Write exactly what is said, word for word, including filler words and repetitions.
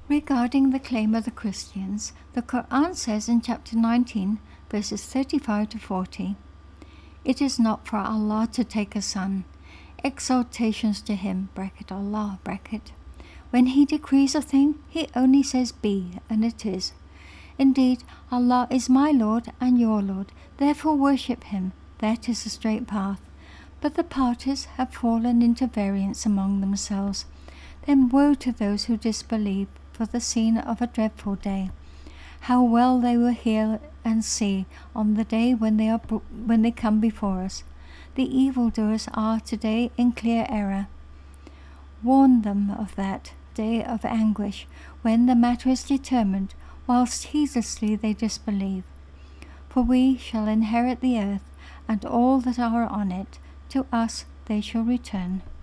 Regarding the claim of the Christians, the Quran says in chapter nineteen, verses thirty-five to forty, "It is not for Allah to take a son. Exaltations to him, bracket Allah, bracket. When he decrees a thing, he only says be, and it is. Indeed, Allah is my Lord and your Lord, therefore worship him. That is the straight path. But the parties have fallen into variance among themselves. Then woe to those who disbelieve for the scene of a dreadful day. How well they will hear and see on the day when they are when they come before us. The evildoers are today in clear error. Warn them of that day of anguish when the matter is determined, whilst heedlessly they disbelieve. For we shall inherit the earth and all that are on it. To us they shall return."